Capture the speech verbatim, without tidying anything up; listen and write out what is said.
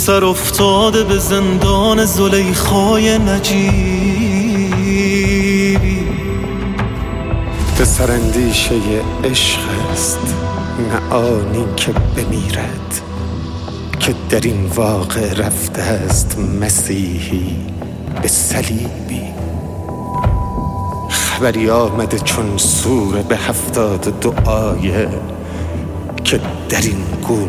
سر افتاده به زندان زلیخای نجیبی. پسر اندیشه عشق است، نه آنی که بمیرد، که در این واقع رفته است مسیحی به صلیبی. خبری آمده چون سوره به هفتاد دو آیه، که در این گونه